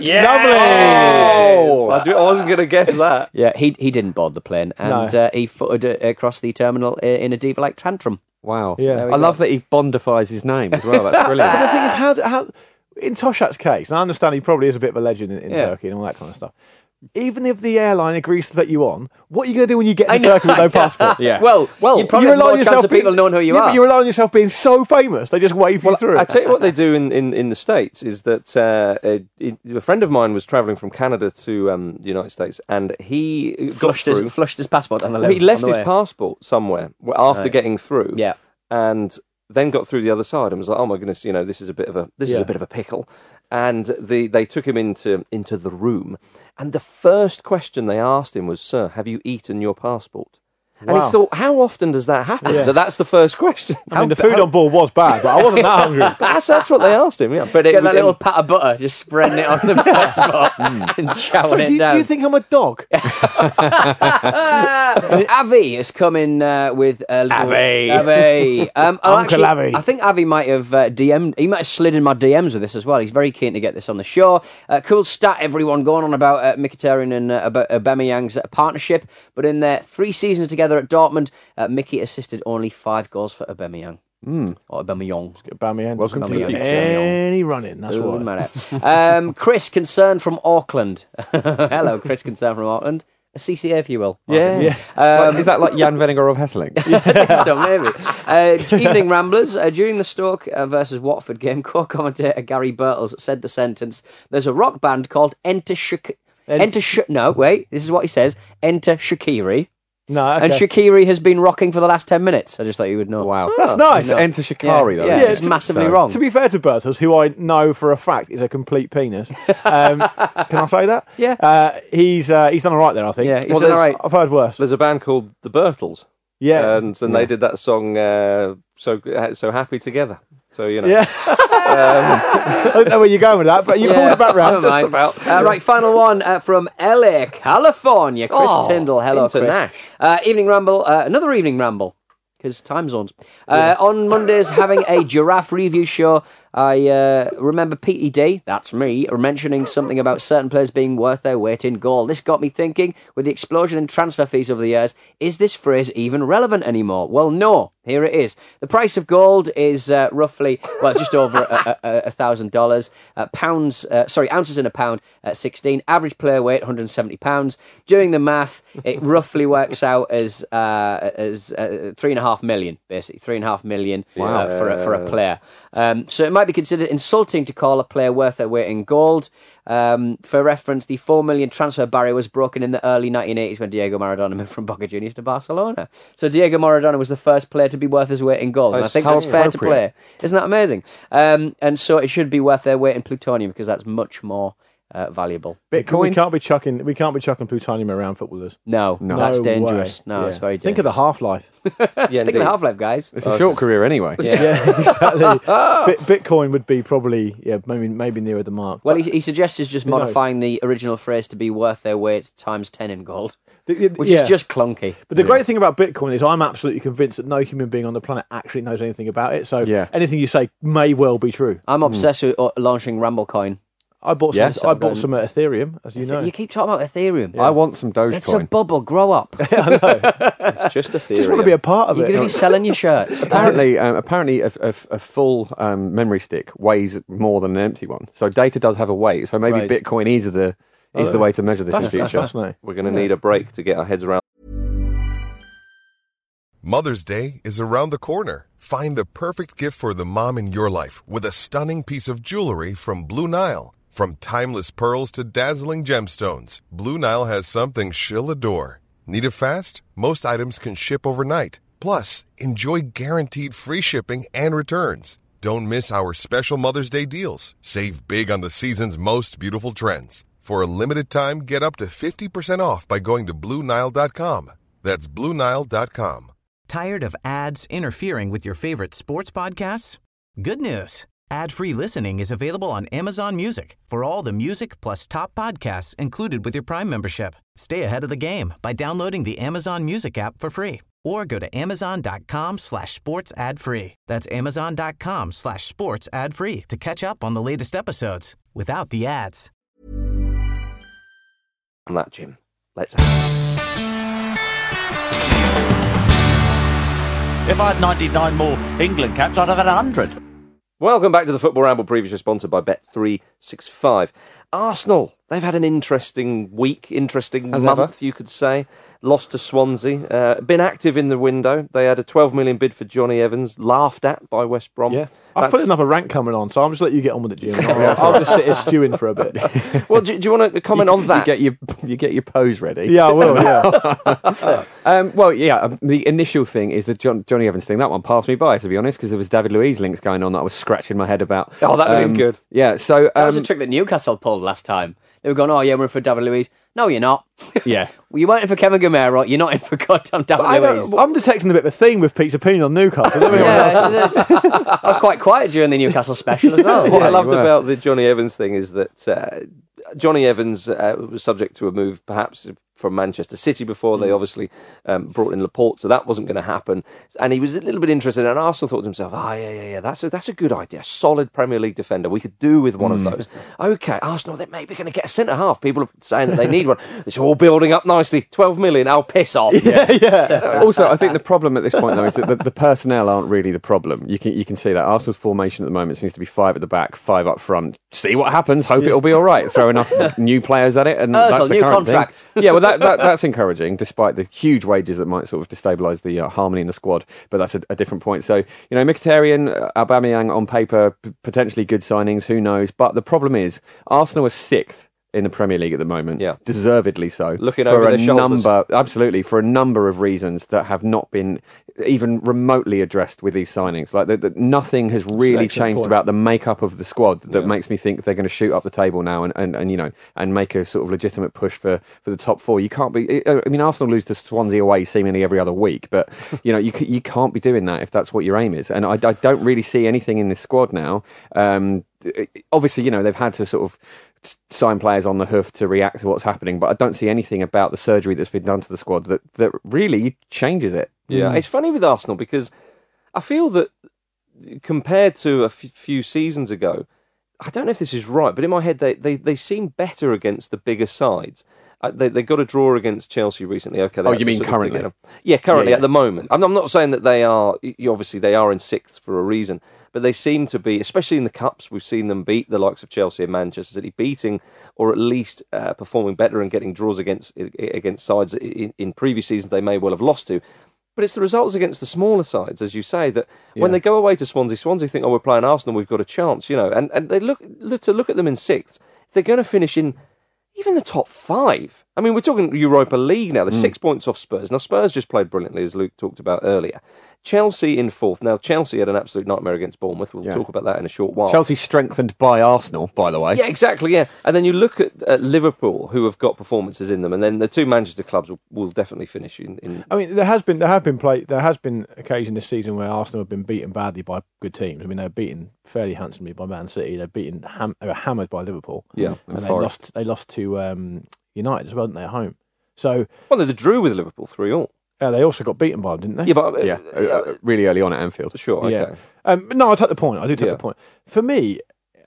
Oh, I, do, I wasn't going to guess that. Yeah, he he didn't board the plane, and No. uh, he footed uh, across the terminal uh, in a diva-like tantrum. Wow. Yeah. I love that he bondifies his name as well. That's brilliant. But the thing is, how, how in Toshak's case, and I understand he probably is a bit of a legend in, in Yeah. Turkey and all that kind of stuff. Even if the airline agrees to let you on, what are you going to do when you get I to know. Turkey with no passport? Yeah. Well, well, you probably have more chance of people knowing who you yeah, are. But you rely on yourself being so famous, they just wave you through. I tell you what they do in, in, in the States is that uh, a, a friend of mine was travelling from Canada to um, the United States, and he flushed got his, through. flushed his passport on the Well, left. he left on the his way. passport somewhere after Right. getting through. Yeah. And then got through the other side and was like, "Oh my goodness, you know, this is a bit of a this Yeah. is a bit of a pickle." And the they took him into into the room, and the first question they asked him was, "Sir, have you eaten your passport?" And Wow. he thought, "How often does that happen?" Yeah. That that's the first question. I mean, the food on board was bad, but I wasn't that hungry. That's that's what they asked him. Yeah, but it Get was that little pat of butter, just spreading it on the passport and chowing So it do you, down. do you think I'm a dog? Avi is coming uh, with a little... Avi. Avi. Um, oh, Uncle actually, Avi. I think Avi might have uh, D M'd... He might have slid in my D Ms with this as well. He's very keen to get this on the show. Uh, cool stat, everyone, going on about uh, Mkhitaryan and uh, about Aubameyang's uh, partnership. But in their three seasons together at Dortmund, uh, Mickey assisted only five goals for Aubameyang. Mm. Or Aubameyang. Aubameyang. Welcome to the Aubameyang. future. Any running, that's Doesn't why. matter. um, Chris, concerned from Auckland. Hello, Chris, concerned from Auckland. A C C A, if you will. Yeah. Yeah. Like, is that like Jan Vennegar of Hesseling? I think so, maybe. Uh, evening Ramblers. Uh, during the Stoke uh, versus Watford game, co-commentator Gary Birtles said the sentence, "There's a rock band called Enter Shak... Ent- Enter Sh... No, wait. This is what he says. Enter Shaqiri. No, okay. And Shaqiri has been rocking for the last ten minutes. I just thought you would know. Wow. That's nice. It's Enter Shikari, though. Yeah, isn't it? it's massively So- wrong. To be fair to Bertos, who I know for a fact is a complete penis, um, can I say that? Yeah. Uh, he's uh, he's done all right there, I think. Yeah, he's Well, done there's- all right. I've heard worse. There's a band called the Bertles. Yeah. and and they did that song uh, so so happy together. So you know, Yeah. I don't know where you're going with that, but you pulled it back round. Never mind. about. Uh, right, final one uh, from L A, California. Chris Oh, Tyndall. Hello, into Chris. Nash. Uh, evening Ramble. Uh, another Evening Ramble. Because time zones. Uh, on Mondays, having a giraffe review show, I uh, remember P E D, that's me, mentioning something about certain players being worth their weight in gold. This got me thinking, with the explosion in transfer fees over the years, is this phrase even relevant anymore? Well, no. Here it is. The price of gold is uh, roughly, well, just over a, a, a thousand dollars. Uh, pounds, uh, sorry, ounces in a pound at sixteen. Average player weight, one hundred seventy pounds. Doing the math, it roughly works out as uh, as uh, three and a half million, basically three and a half million uh, for a, for a player. Um, so it might be considered insulting to call a player worth their weight in gold. Um, for reference, the four million transfer barrier was broken in the early nineteen eighties when Diego Maradona moved from Boca Juniors to Barcelona. So Diego Maradona was the first player to be worth his weight in gold. And I That's think how that's fair to appropriate. play. Isn't that amazing? Um, and so it should be worth their weight in plutonium because that's much more uh, valuable. Bitcoin. We can't be chucking. We can't be chucking plutonium around footballers. No, No. that's No dangerous. way. No, Yeah. it's very dangerous. Think of the half life. Yeah, Think of indeed. the Half-Life, guys. It's a short career anyway. Yeah. Yeah, exactly. Bit, Bitcoin would be probably yeah maybe maybe nearer the mark. Well, he, he suggests just Who knows? modifying the original phrase to be worth their weight times ten in gold, The- the- which yeah. is just clunky. But the great thing about Bitcoin is I'm absolutely convinced that no human being on the planet actually knows anything about it. So Yeah. anything you say may well be true. I'm obsessed with uh, launching Ramblecoin. I bought some. Yes, I I've bought got- some at Ethereum, as you know. You keep talking about Ethereum. I want some Dogecoin. It's a bubble. Grow up. It's just a theory. Just want to be a part of You're it. going to be selling your shirts. Apparently, um, apparently, a, a, a full um, memory stick weighs more than an empty one. So data does have a weight. So maybe Right. Bitcoin is the is the way to measure this That's, in the that's future. fascinating. We're going to need a break to get our heads around. Mother's Day is around the corner. Find the perfect gift for the mom in your life with a stunning piece of jewelry from Blue Nile. From timeless pearls to dazzling gemstones, Blue Nile has something she'll adore. Need it fast? Most items can ship overnight. Plus, enjoy guaranteed free shipping and returns. Don't miss our special Mother's Day deals. Save big on the season's most beautiful trends. For a limited time, get up to fifty percent off by going to Blue Nile dot com. That's Blue Nile dot com. Tired of ads interfering with your favorite sports podcasts? Good news. Ad-free listening is available on Amazon Music for all the music plus top podcasts included with your Prime membership. Stay ahead of the game by downloading the Amazon Music app for free or go to amazon.com slash sports ad free. That's amazon.com slash sports ad free to catch up on the latest episodes without the ads. On that, Jim. Let's have it. If I had ninety-nine more England caps, I'd have had one hundred. Welcome back to the Football Ramble, previously sponsored by Bet three sixty-five. Arsenal, they've had an interesting week, interesting As month, ever. you could say. Lost to Swansea. Uh, been active in the window. They had a twelve million bid for Johnny Evans, laughed at by West Brom. Yeah. I've put another rank coming on, so I'm just let you get on with it, Jim. I'll, I'll just sit here stewing for a bit. Well, do, do you want to comment you, on that? You get your you get your pose ready. Yeah, I will. Yeah. um, well, yeah. Um, the initial thing is the John, Johnny Evans thing. That one passed me by, to be honest, because there was David Luiz links going on that I was scratching my head about. Oh, that would have um, been good. Yeah. So That was um, a trick that Newcastle pulled last time. They were going, oh, yeah, we're in for David Luiz. No, you're not. yeah. Well, you weren't in for Kevin Gamero. You're not in for goddamn David I Luiz. don't- I'm detecting a bit of a theme with Pete's opinion on Newcastle. Don't we? Yeah, it's- it's- I was quite quiet during the Newcastle special as well. What I you loved were. about the Johnny Evans thing is that uh, Johnny Evans uh, was subject to a move perhaps from Manchester City before. They obviously um, brought in Laporte, so that wasn't going to happen. And he was a little bit interested, and Arsenal thought to himself, oh, yeah, yeah, yeah, that's a, that's a good idea. Solid Premier League defender. We could do with one of those. Okay, Arsenal, they're maybe going to get a centre-half. People are saying that they need one. It's all building up nicely. twelve million, I'll piss off. Yeah, yeah. Also, I think the problem at this point, though, is that the, the personnel aren't really the problem. You can you can see that Arsenal's formation at the moment seems to be five at the back, five up front. See what happens. Hope it'll be all right. Throw enough new players at it, and Ozil, that's the new current contract. thing. Yeah, well, that, that that's encouraging, despite the huge wages that might sort of destabilise the uh, harmony in the squad. But that's a, a different point. So, you know, Mkhitaryan, uh, Aubameyang on paper, p- potentially good signings. Who knows? But the problem is, Arsenal are sixth in the Premier League at the moment, Yeah. deservedly so. Looking for over a their shoulders. number, absolutely, for a number of reasons that have not been even remotely addressed with these signings. Like the, the, nothing has really excellent changed point. about the makeup of the squad that Yeah. makes me think they're going to shoot up the table now and, and, and you know and make a sort of legitimate push for, for the top four. You can't be. I mean, Arsenal lose to Swansea away seemingly every other week, but you know you c- you can't be doing that if that's what your aim is. And I, I don't really see anything in this squad now. Um, obviously, you know they've had to sort of sign players on the hoof to react to what's happening, but I don't see anything about the surgery that's been done to the squad that, that really changes it. Yeah, it's funny with Arsenal because I feel that compared to a f- few seasons ago, I don't know if this is right, but in my head they, they, they seem better against the bigger sides. Uh, they they got a draw against Chelsea recently. Okay, they Oh, had you to mean sort of currently? dig it up. Yeah, currently Yeah, yeah. at the moment. I'm, I'm not saying that they are. y- Obviously, they are in sixth for a reason, but they seem to be, especially in the cups. We've seen them beat the likes of Chelsea and Manchester City, beating or at least uh, performing better and getting draws against against sides in, in previous seasons they may well have lost to. But it's the results against the smaller sides, as you say, that when Yeah. they go away to Swansea, Swansea think, oh, we're playing Arsenal, we've got a chance, you know. And, and they look, look to look at them in sixth. If they're going to finish in even the top five. I mean, we're talking Europa League now. They're six points off Spurs. Now, Spurs just played brilliantly, as Luke talked about earlier. Chelsea in fourth. Now, Chelsea had an absolute nightmare against Bournemouth. We'll Yeah. talk about that in a short while. Chelsea strengthened by Arsenal, by the way. Yeah, exactly, yeah. And then you look at uh, Liverpool, who have got performances in them, and then the two Manchester clubs will, will definitely finish in... in I mean, there has been there have been play there has been occasion this season where Arsenal have been beaten badly by good teams. I mean, they're beaten fairly handsomely by Man City. They're beaten ham- they were hammered by Liverpool. Yeah, and and they Forest. lost. They lost to um, United as well, didn't they, at home? So well, they drew with Liverpool three all. uh, they also got beaten by them, didn't they? Yeah, but... uh, Yeah, uh, uh, really early on at Anfield. Sure, okay. Yeah. Um, but no, I take the point. I do take Yeah. the point. For me,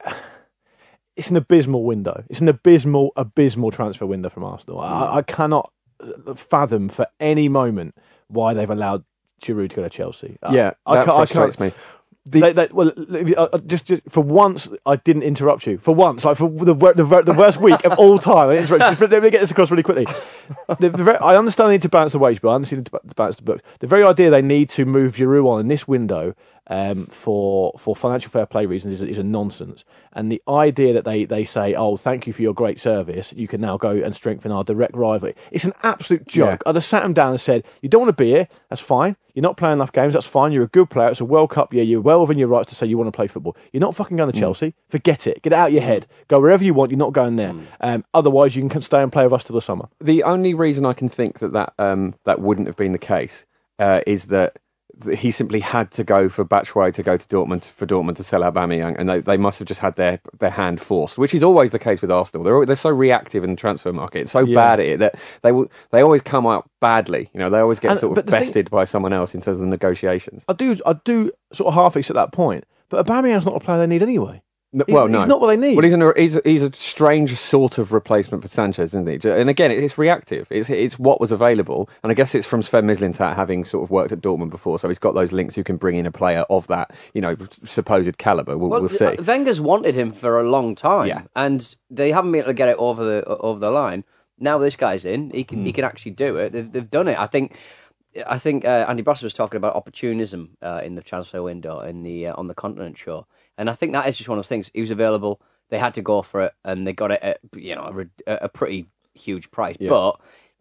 it's an abysmal window. It's an abysmal, abysmal transfer window from Arsenal. I, I cannot fathom for any moment why they've allowed Giroud to go to Chelsea. I- Yeah, I, that can't, I frustrates can't. me. They, they, well, uh, uh, just, just for once, I didn't interrupt you. For once, like for the wor- the, wor- the worst week of all time, I didn't interrupt. Just, let me get this across really quickly. The, the very, I understand they need to balance the wage bill. I understand they need to balance the book. The very idea they need to move Giroud on in this window um, for for financial fair play reasons is, is a nonsense. And the idea that they, they say, "Oh, thank you for your great service. You can now go and strengthen our direct rival." It's an absolute joke. Yeah. I just sat him down and said, "You don't want to be here. That's fine. You're not playing enough games. That's fine. You're a good player. It's a World Cup year. You're well within your rights to say you want to play football. You're not fucking going to Chelsea. Forget it. Get it out of your head. Go wherever you want. You're not going there. Um, otherwise, you can stay and play with us till the summer." The only reason I can think that that, um, that wouldn't have been the case uh, is that th- he simply had to go for Batshuayi to go to Dortmund for Dortmund to sell Aubameyang, and they, they must have just had their, their hand forced, which is always the case with Arsenal. They're al- they're so reactive in the transfer market, so Yeah. bad at it that they will they always come out badly. You know, they always get And- sort but of the thing- bested by someone else in terms of the negotiations. I do, I do sort of half accept that point. But Aubameyang's not a player they need anyway. No, well, he, no. He's not what they need. Well, he's, an, he's, a, he's a strange sort of replacement for Sanchez, isn't he? And again, it's reactive. It's it's what was available. And I guess it's from Sven Mislintat having sort of worked at Dortmund before. So he's got those links who can bring in a player of that, you know, supposed calibre. We'll, well, we'll see. Wenger's wanted him for a long time. Yeah. And they haven't been able to get it over the over the line. Now this guy's in. He can, mm. he can actually do it. They've, they've done it. I think... I think uh, Andy Brassel was talking about opportunism uh, in the transfer window in the uh, on the Continent show, and I think that is just one of those things. He was available; they had to go for it, and they got it at you know a, a pretty huge price. Yeah. But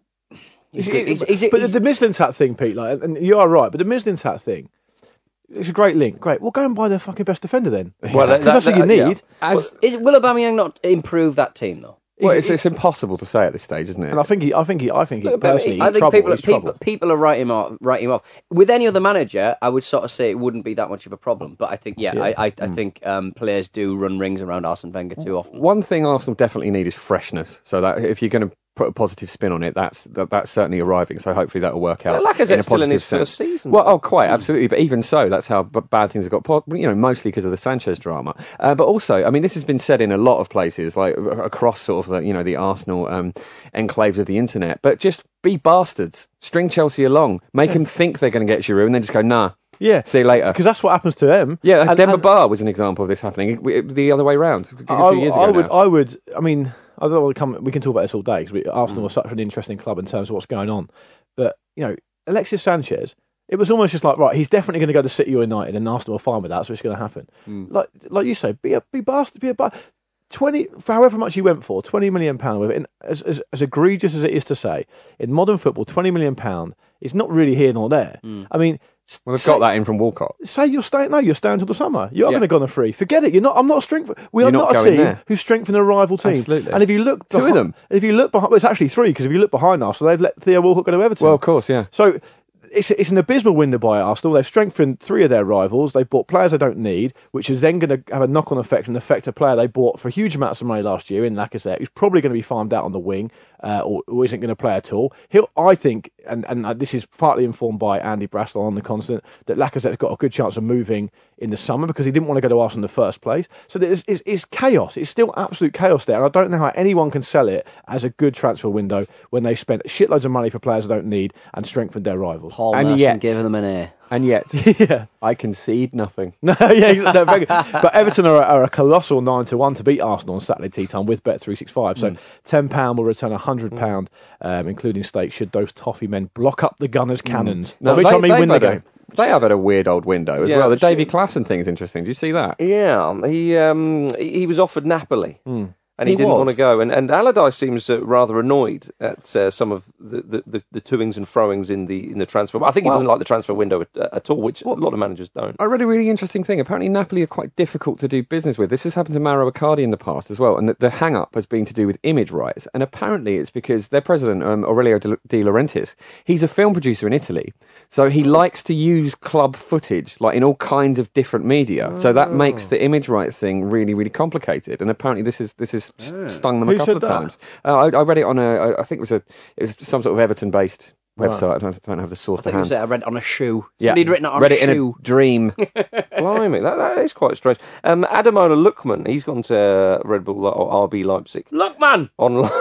he's, he's, he's, he's, but he's, the Mislintat thing, Pete, like, and you are right. But the Mislintat thing, it's a great link. Great, well, go and buy their fucking best defender then. Well, that, that, that's that, what you yeah. need. As, is, will Aubameyang not improve that team though? Well, it's, it's impossible to say at this stage, isn't it? And I think he, I think he, I think he, personally, I he's think trouble. people, He's people, trouble. people are writing him off. Writing him off. With any other manager, I would sort of say it wouldn't be that much of a problem. But I think, yeah, Yeah. I, I, I Mm. think um, players do run rings around Arsene Wenger too often. One thing Arsenal definitely need is freshness. So that if you're going to put a positive spin on it, that's that, that's certainly arriving. So hopefully that will work out. Well, Lacazette's in a still in positive his sense. first season. Well, oh, quite absolutely. But even so, that's how b- bad things have got. po- You know, mostly because of the Sanchez drama. Uh, but also, I mean, this has been said in a lot of places, like across sort of the you know the Arsenal um, enclaves of the internet. But just be bastards, string Chelsea along, make them think they're going to get Giroud, and then just go nah. Yeah, see you later. Because that's what happens to them. Yeah, and, Demba and Ba was an example of this happening. It, it was the other way round. A few I, years ago I would, now. I would, I mean, I don't want to come. We can talk about this all day because Arsenal are such an interesting club in terms of what's going on. But you know, Alexis Sanchez, it was almost just like right, he's definitely going to go to City or United, and Arsenal are fine with that, so it's going to happen. Mm. Like, like you say, be a be bastard, be a bastard. Twenty for however much he went for, twenty million pound with it. And as, as as egregious as it is to say, in modern football, twenty million pound is not really here nor there. Mm. I mean. Well, they've say, got that in from Walcott. Say you're staying. No, you're staying till the summer. You're Yeah. going to go on a free. Forget it. You're not. I'm not a strength. We You're are not not, a going team there. who strengthen a rival team. Absolutely. And if you look, Two of behi- them. If you look behind, well, it's actually three because if you look behind us, so they've let Theo Walcott go to Everton. Well, of course, yeah. So it's it's an abysmal window by Arsenal. They've strengthened three of their rivals. They've bought players they don't need, which is then going to have a knock-on effect and affect a player they bought for huge amounts of money last year in Lacazette, who's probably going to be farmed out on the wing uh, or, or isn't going to play at all. He'll, I think, and, and this is partly informed by Andy Brassel on the Continent, that Lacazette's got a good chance of moving in the summer because he didn't want to go to Arsenal in the first place. So it's, it's, it's chaos. It's still absolute chaos there. And I don't know how anyone can sell it as a good transfer window when they spent shitloads of money for players they don't need and strengthened their rivals. Paul And Merson yet- giving them an A. And yet, yeah. I concede nothing. No, yeah, no, very good. But Everton are, are a colossal nine to one to beat Arsenal on Saturday tea time with Bet three sixty-five. So Mm. ten pound will return a hundred pound, um, including stakes. Should those toffee men block up the Gunners' cannons? No, Which they- I mean, they've win the had a- game. They have had a weird old window as Yeah, well. The sure. Davy Klaassen thing is interesting. Do you see that? Yeah, he um, he he was offered Napoli, Mm. and he, He didn't was. want to go. And and Allardyce seems uh, rather annoyed at uh, some of the, the, the, the toings and froings in the in the transfer. I think he Well- doesn't like the transfer window at, at all, which a lot of managers don't. I read a really interesting thing. Apparently, Napoli are quite difficult to do business with. This has happened to Mauro Icardi in the past as well, and the, the hang-up has been to do with image rights. And apparently, it's because their president, um, Aurelio De, De Laurentiis, he's a film producer in Italy, so he likes to use club footage, like in all kinds of different media. So that makes the image rights thing really, really complicated. And apparently, this is this has s stung them Who a couple said of that? times. Uh, I, I read it on a, I think it was a, it was some sort of Everton-based website. I don't, don't have the source I to think it was hand. uh, I read it on a shoe. Yeah. Somebody had written it on read a it in shoe. a dream. Blimey, that, that is quite strange. Um, Adamola Lookman, he's gone to Red Bull or R B Leipzig. Look, man! Online,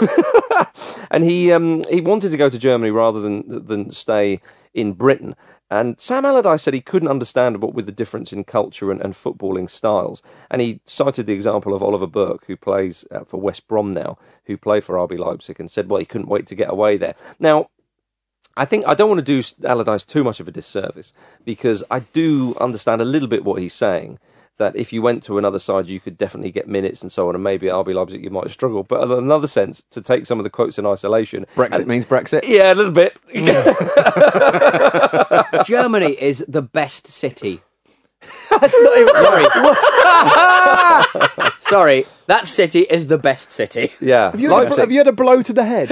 and he um, he wanted to go to Germany rather than than stay in Britain. And Sam Allardyce said he couldn't understand what with the difference in culture and, and footballing styles. And he cited the example of Oliver Burke, who plays uh, for West Brom now, who played for R B Leipzig, and said, well, he couldn't wait to get away there. Now, I think I don't want to do Allardyce too much of a disservice, because I do understand a little bit what he's saying, that if you went to another side, you could definitely get minutes and so on, and maybe at R B Leipzig you might struggle. But in another sense, to take some of the quotes in isolation... Brexit and, means Brexit. Yeah, a little bit. Germany is the best city. That's not even Sorry. Sorry, that city is the best city. Yeah. Have you, had a, Leipzig. have you had a blow to the head?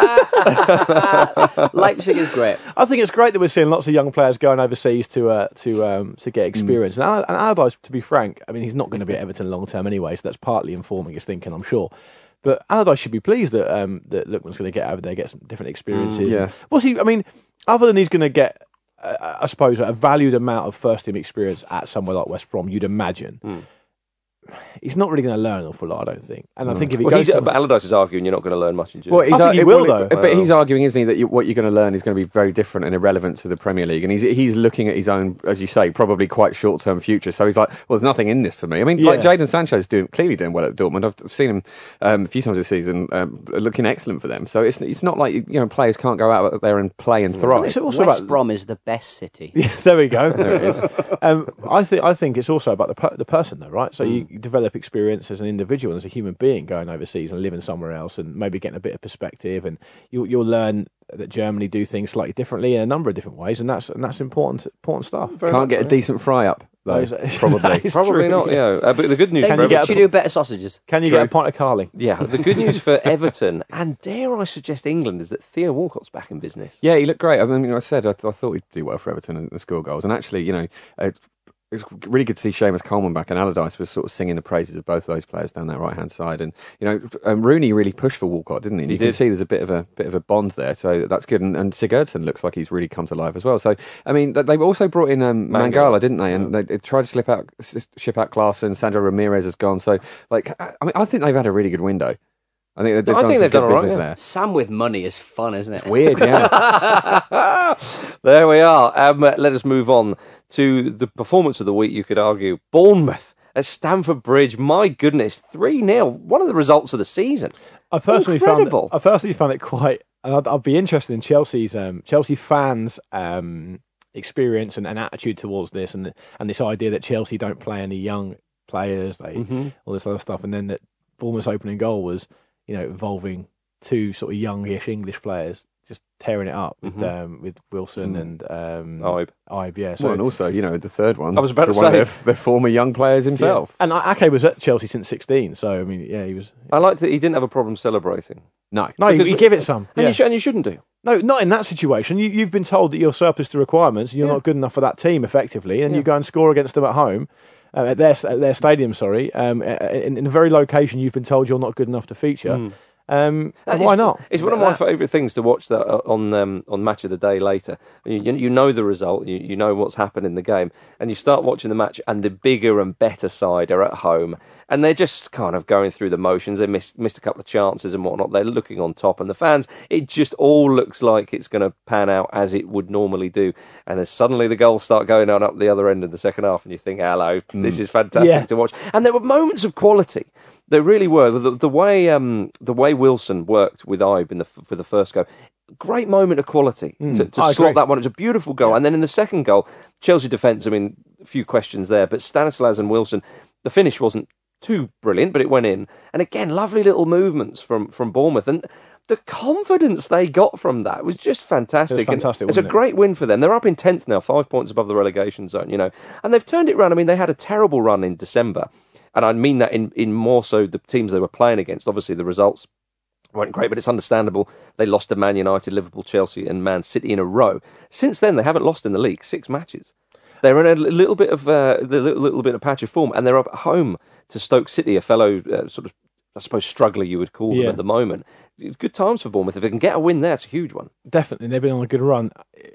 Leipzig is great. I think it's great that we're seeing lots of young players going overseas to uh, to um, to get experience. And, Al- and Allardyce, to be frank, I mean, he's not going to be at Everton long term anyway, so that's partly informing his thinking, I'm sure. But Allardyce should be pleased that um, that Lookman's going to get over there, get some different experiences. yeah. What's he? I mean, other than he's going to get, uh, I suppose, a valued amount of first team experience at somewhere like West Brom, you'd imagine. he's not really going to learn an awful lot, I don't think. And I Mm. think if he Well, goes, he's, to, but Allardyce is arguing you're not going to learn much in June. Well, he's I think ar- he will, well, though. But he's arguing, isn't he, that you, what you're going to learn is going to be very different and irrelevant to the Premier League. And he's he's looking at his own, as you say, probably quite short-term future. So he's like, well, there's nothing in this for me. I mean, like Yeah. Jadon Sancho's doing clearly doing well at Dortmund. I've seen him um, a few times this season, um, looking excellent for them. So it's it's not like you know players can't go out there and play and thrive. It's also West about- Brom is the best city. Yeah, there we go. There it is. Um, I think I think it's also about the per- the person, though, right? So you develop experience as an individual, as a human being, going overseas and living somewhere else, and maybe getting a bit of perspective, and you, you'll learn that Germany do things slightly differently in a number of different ways, and that's and that's important important stuff. Can't get a decent fry up though. That is- Probably. that is Probably true, not, yeah. yeah. Uh, but the good news They for Can you get Everton, should do better sausages. Can you True. get a pint of Carling? yeah, the good news for Everton, and dare I suggest England, is that Theo Walcott's back in business. Yeah, he looked great. I mean, I said I, I thought he'd do well for Everton and, and score goals. And actually, you know, uh, it's really good to see Seamus Coleman back, and Allardyce was sort of singing the praises of both of those players down that right hand side. And you know, um, Rooney really pushed for Walcott, didn't he? And He you can did. see there's a bit of a bit of a bond there, so that's good. And, and Sigurdsson looks like he's really come to life as well. So I mean, th- they've also brought in um, Mangala. Mangala, didn't they? And they, they tried to slip out, s- ship out Klaassen. Sandro Ramirez has gone. So like, I I mean, I think they've had a really good window. I think they've, they've I done think some they've good done all right, business yeah. there. Sam with money is fun, isn't it? Weird, yeah. There we are. Um, let us move on to the performance of the week, you could argue. Bournemouth at Stamford Bridge. My goodness, three nil. One of the results of the season. I personally Incredible. found it, I personally found it quite, and I'd, I'd be interested in Chelsea's um, Chelsea fans' um, experience and, and attitude towards this, and and this idea that Chelsea don't play any young players, they Mm-hmm. all this other stuff, and then that Bournemouth's opening goal was, you know, involving two sort of youngish English players just tearing it up with Mhm. um, with Wilson Mm. and um, Ibe. Ibe, yeah. So Well, and also, you know, the third one. I was about for to one of say. their, their former young players himself. yeah. And Ake was at Chelsea since sixteen, so I mean, yeah, he was. I liked that he didn't have a problem celebrating. No, No, you, Because you we- give it some. And, yeah. you sh- and you shouldn't do. No, not in that situation. You, you've been told that you're surplus to requirements and you're Yeah. not good enough for that team, effectively, and Yeah. you go and score against them at home, uh, at, their, at their stadium, sorry, um, in, in a very location you've been told you're not good enough to feature. Mm. Um, That why is- not? It's one of my favourite things to watch that uh, on um, on Match of the Day later. You, you, you know the result, you, you know what's happened in the game, and you start watching the match, and the bigger and better side are at home, and they're just kind of going through the motions. They missed missed a couple of chances and whatnot. They're looking on top, and the fans, it just all looks like it's going to pan out as it would normally do. And then suddenly the goals start going on up the other end in the second half, and you think, "Hello, this is fantastic Yeah. to watch." And there were moments of quality. There really were. The, the way um, the way Wilson worked with Ibe in the, for the first go, great moment of quality Mm, to, to I slot agree. that one. It was a beautiful goal. And then in the second goal, Chelsea defence, I mean, a few questions there, but Stanislas and Wilson, the finish wasn't too brilliant, but it went in. And again, lovely little movements from, from Bournemouth. And the confidence they got from that was just fantastic. It was fantastic, And it's a wasn't it? great win for them. They're up in tenth now, five points above the relegation zone, you know. And they've turned it around. I mean, they had a terrible run in December. And I mean that in, in more so the teams they were playing against. Obviously, the results weren't great, but it's understandable. They lost to Man United, Liverpool, Chelsea, and Man City in a row. Since then, they haven't lost in the league, six matches. They're in a little bit of uh, the little, little bit of patch of form, and they're up at home to Stoke City, a fellow uh, sort of, I suppose, struggler you would call them Yeah. at the moment. Good times for Bournemouth. If they can get a win there, it's a huge one. Definitely, they've been on a good run.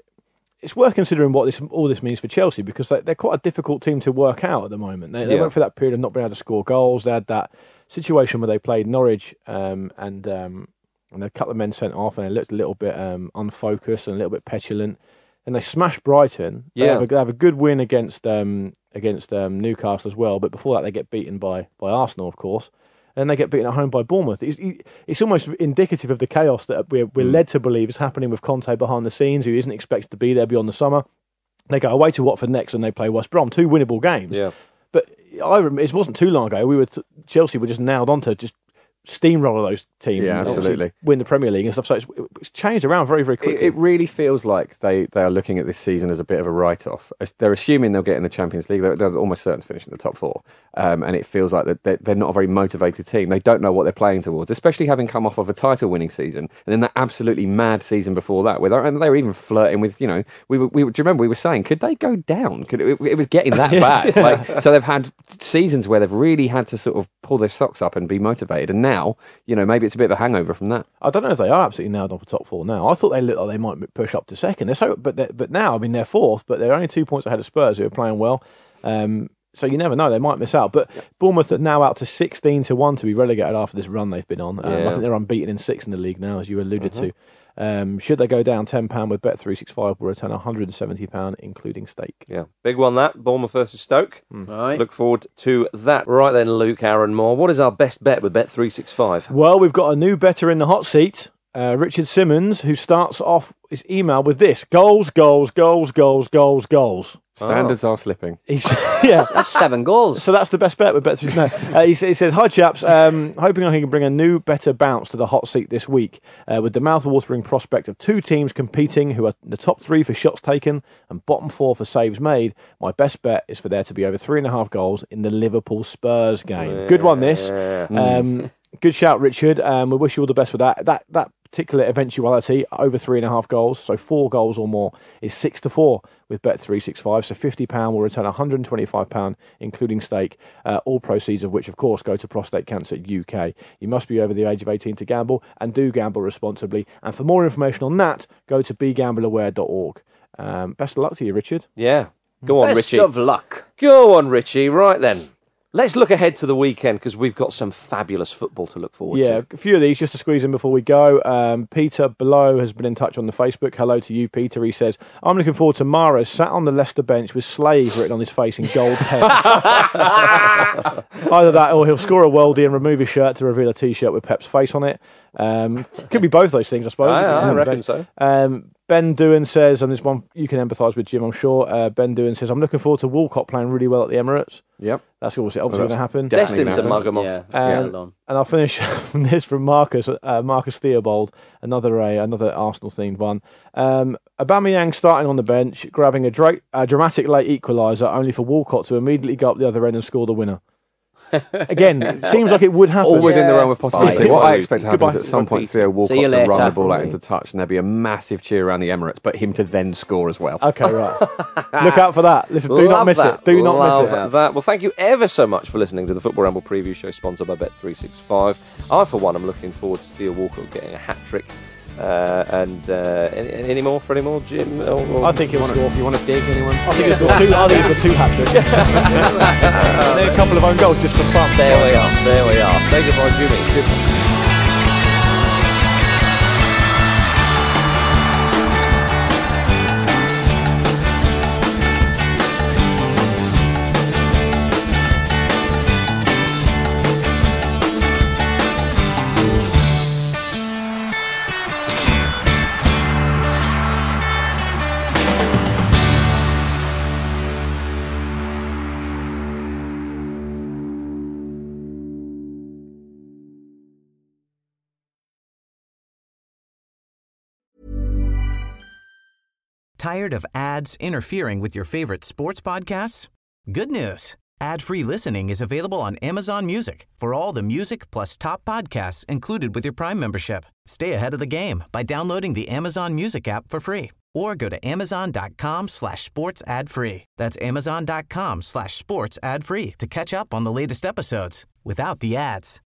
It's worth considering what this all this means for Chelsea, because they, they're quite a difficult team to work out at the moment. They, they Yeah. went through that period of not being able to score goals. They had that situation where they played Norwich um, and um, and a couple of men sent off, and they looked a little bit um, unfocused and a little bit petulant. And they smashed Brighton. They, Yeah. have, a, they have a good win against um, against um, Newcastle as well, but before that they get beaten by by Arsenal, of course. And they get beaten at home by Bournemouth. It's, it's almost indicative of the chaos that we're, we're Mm. led to believe is happening with Conte behind the scenes, who isn't expected to be there beyond the summer. They go away to Watford next, and they play West Brom, two winnable games. Yeah. But I rem- it wasn't too long ago. We were t- Chelsea were just nailed on to just steamroller those teams. Yeah, and obviously absolutely. win the Premier League and stuff. So it's, it's changed around very, very It, quickly. it really feels like they, they are looking at this season as a bit of a write-off. As- They're assuming they'll get in the Champions League. They're, they're almost certain to finish in the top four. Um, and it feels like that they're, they're not a very motivated team. They don't know what they're playing towards, especially having come off of a title-winning season and then that absolutely mad season before that. Where they, and they were even flirting with, you know, we were, we were, do you remember we were saying, could they go down? Could it, it was getting that bad. Like, so they've had seasons where they've really had to sort of pull their socks up and be motivated. And now, you know, maybe it's a bit of a hangover from that. I don't know if they are absolutely nailed on for top four now. I thought they looked like they might push up to second. They're so, but they're, but now, I mean, they're fourth, but they're only two points ahead of Spurs, who are playing well. Um, So you never know; they might miss out. But Bournemouth are now out to sixteen to one to be relegated after this run they've been on. Um, Yeah. I think they're unbeaten in six in the league now, as you alluded Mm-hmm. to. Um, should they go down ten pounds with Bet three sixty-five, will return one hundred seventy pounds, including stake. Yeah, big one that, Bournemouth versus Stoke. Right. Look forward to that. Right then, Luke Aaron Moore, what is our best bet with Bet three sixty-five? Well, we've got a new bettor in the hot seat, uh, Richard Simmons, who starts off his email with this: goals, goals, goals, goals, goals, goals. Standards are slipping. He's, yeah. That's seven goals. So that's the best bet with Bet three. No, uh, he, he says, "Hi chaps, um, hoping I can bring a new, better bounce to the hot seat this week uh, with the mouth-watering prospect of two teams competing who are the top three for shots taken and bottom four for saves made. My best bet is for there to be over three and a half goals in the Liverpool Spurs game." Good one, this. Um, good shout, Richard. Um, we wish you all the best with that. That that particular eventuality, over three and a half goals, so four goals or more, is six to four with Bet three sixty-five. So fifty pounds will return one hundred twenty-five pounds, including stake. Uh, all proceeds of which, of course, go to Prostate Cancer U K. You must be over the age of eighteen to gamble, and do gamble responsibly. And for more information on that, go to be gamble aware dot org. Um, best of luck to you, Richard. Yeah, go on, Best Richie. of luck. Go on, Richie. Right then. Let's look ahead to the weekend because we've got some fabulous football to look forward Yeah, to. a few of these just to squeeze in before we go. Um, Peter Below has been in touch on the Facebook. Hello to you, Peter. He says, "I'm looking forward to Mahrez sat on the Leicester bench with Slave written on his face in gold pen." Either that or he'll score a worldie and remove his shirt to reveal a T-shirt with Pep's face on it. Um, could be both those things, I suppose. I, It I depends on the reckon bench. so. Um, Ben Doohan says, and this one you can empathise with Jim, I'm sure. Uh, Ben Doohan says, "I'm looking forward to Walcott playing really well at the Emirates." Yep. That's obviously, obviously going to happen. Definitely Destined to gonna mug them off. Yeah, And, yeah. Alone. and I'll finish from this from Marcus uh, Marcus Theobald, another uh, another Arsenal themed one. Um, Aubameyang starting on the bench, grabbing a, dra- a dramatic late equaliser, only for Walcott to immediately go up the other end and score the winner. Again, it seems like it would happen. All within the Yeah. realm of possibility. Bye. What I expect to happen Goodbye. is at some point Theo See Walcott you to later. run the ball out into touch and there'll be a massive cheer around the Emirates, but him to then score as well. Okay, right. Look out for that. Listen, do not Love miss that. it. Do not Love miss it. that. Well, thank you ever so much for listening to the Football Ramble preview show sponsored by Bet three sixty-five. I, for one, am looking forward to Theo Walcott getting a hat-trick. Uh, and uh, any, any more for any more, Jim? Or, or I think he'll score. You want to dig anyone? I think he'll score two. I think he'll score two hat tricks. And then a couple of own goals just for fun. There we are. There we are. Say goodbye, Jimmy. Good. Tired of ads interfering with your favorite sports podcasts? Good news. Ad-free listening is available on Amazon Music for all the music plus top podcasts included with your Prime membership. Stay ahead of the game by downloading the Amazon Music app for free or go to amazon.com slash sports ad free. That's amazon.com slash sports ad free to catch up on the latest episodes without the ads.